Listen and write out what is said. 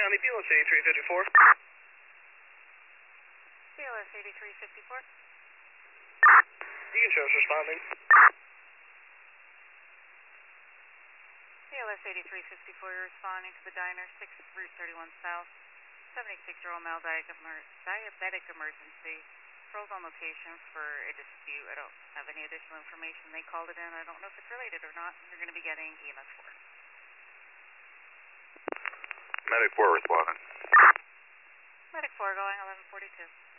County, BLS 8354. BLS 8354. You can show us responding. BLS 8354, you're responding to the diner, 6 Route 31 South, 76-year-old male diabetic emergency. Patrol's on location for a dispute. I don't have any additional information. They called it in. I don't know if it's related or not. You're going to be getting EMS 4. Medic 4 responding. Medic 4 going 1142.